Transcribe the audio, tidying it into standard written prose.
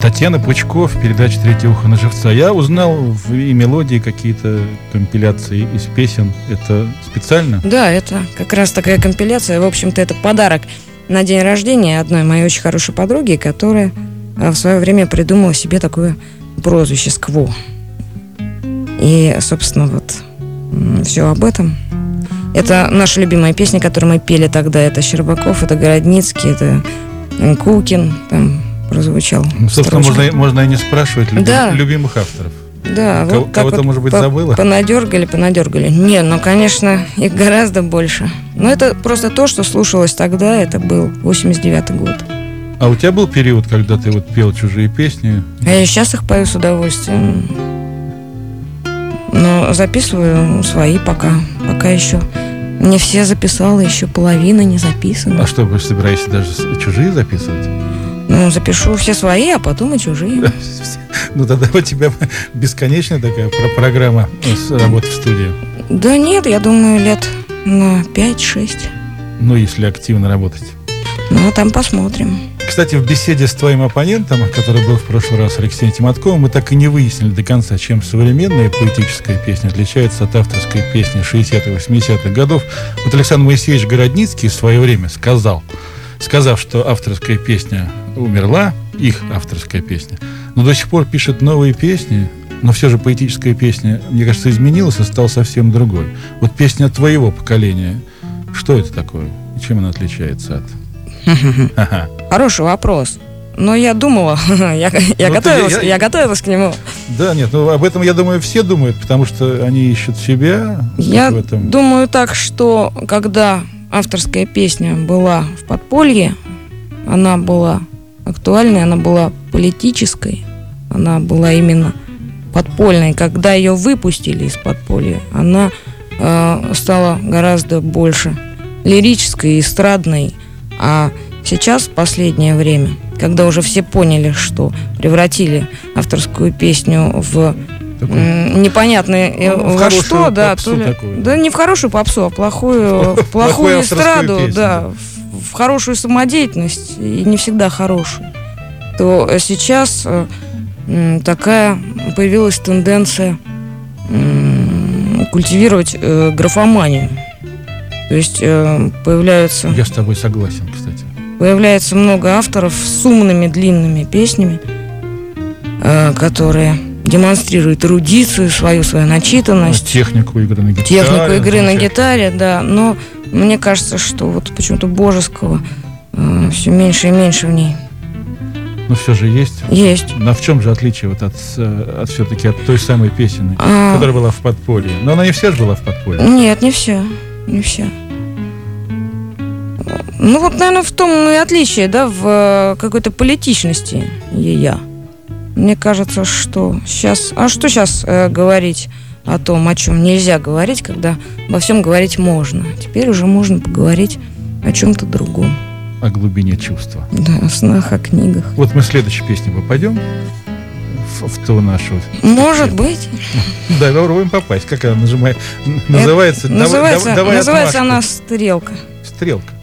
Татьяна Пучков, передача «Третье ухо» на живца. Я узнал и мелодии, какие-то компиляции из песен. Это специально? Да, это как раз такая компиляция. В общем-то, это подарок на день рождения одной моей очень хорошей подруги, которая в свое время придумала себе такое прозвище «Скво». И, собственно, вот все об этом. Это наша любимая песня, которую мы пели тогда. Это Щербаков, это Городницкий, это Кукин. Там прозвучал. Ну, собственно, можно и не спрашивать любимых авторов. Да, вот кого-то, вот, может быть, забыла? Понадергали. Не, ну, конечно, их гораздо больше. Но это просто то, что слушалось тогда. Это был 89-й год. А у тебя был период, когда ты вот пел чужие песни? А я сейчас их пою с удовольствием. Но записываю свои пока еще. Не все записала, еще половина не записана. А что, вы собираетесь даже чужие записывать? Ну, запишу все свои, а потом и чужие. Ну, тогда у тебя бесконечная такая программа работы в студии. Да нет, я думаю, лет на 5-6. Ну, если активно работать. Ну, там посмотрим. Кстати, в беседе с твоим оппонентом, который был в прошлый раз, Алексеем Тиматковым, мы так и не выяснили до конца, чем современная поэтическая песня отличается от авторской песни 60-х, 80-х годов. Вот Александр Моисеевич Городницкий в свое время сказав, что авторская песня умерла, их авторская песня, но до сих пор пишет новые песни, но все же поэтическая песня, мне кажется, изменилась и стала совсем другой. Вот песня твоего поколения, что это такое? И чем она отличается от... Хороший вопрос. Но я думала, я готовилась к нему. Да, нет, ну об этом, я думаю, все думают, потому что они ищут себя. Я думаю так, что когда авторская песня была в подполье, она была актуальной, она была политической, она была именно подпольной. Когда ее выпустили из подполья, она стала гораздо больше лирической, эстрадной. А сейчас, в последнее время, когда уже все поняли, что превратили авторскую песню в непонятное во что, да, да не в хорошую попсу, а плохую эстраду, песню, да, в хорошую самодеятельность, и не всегда хорошую, то сейчас такая появилась тенденция культивировать графоманию. То есть появляются... Я с тобой согласен, кстати. Появляется много авторов с умными, длинными песнями, которые демонстрируют эрудицию свою начитанность. Технику игры на гитаре. Технику игры на гитаре, да. Но мне кажется, что вот почему-то Божеского все меньше и меньше в ней. Но все же есть? Есть. Но в чем же отличие вот от все-таки от той самой песни, которая была в подполье? Но она не вся же была в подполье. Нет, не все. Не все. Ну вот, наверное, в том и отличие, да, в какой-то политичности ее. Мне кажется, что сейчас... А что сейчас говорить о том, о чем нельзя говорить, когда обо всем говорить можно? Теперь уже можно поговорить о чем-то другом. О глубине чувства. Да, о снах, о книгах. Вот мы в следующей песне попадем в ту нашу... Может быть. Да, попробуем попасть. Как она называется? Называется она «Стрелка». Стрелка.